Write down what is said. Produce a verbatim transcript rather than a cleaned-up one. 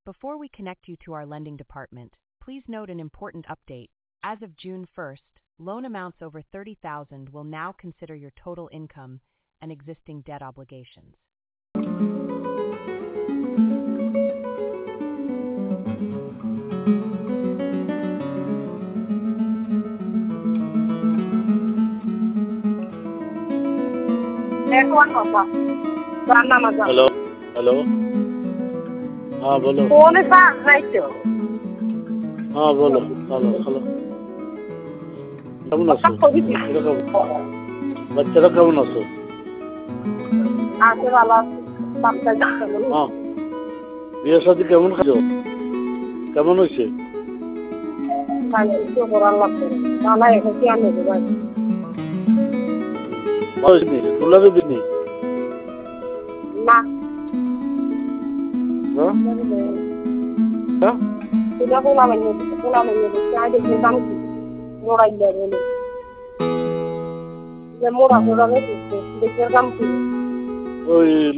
Before we connect you to our lending department, please note an important update. As of June first, loan amounts over thirty thousand will now consider your total income and existing debt obligations. Hello hello हाँ बोलो phone charge নাই তো हाँ बोलो hello hello কেমন আছো কিরকম বাচ্চারা কেমন আছো আছে ভালো আছে বাচ্চা যাচ্ছে হ্যাঁ বিয়ে শাদী কেমন খাচ্ছো কেমন হয়েছে ভাই তো বড় লাগছে না এটা কি আমি ভাই বয়স নেই তুলাবে দিনি না হ্যাঁ হ্যাঁ এটা বলা মানে বলা মানে চাই দেখে দাম কি মোড়াই দেবে যে মোড়া মোড়া দেখে দাম কি ওই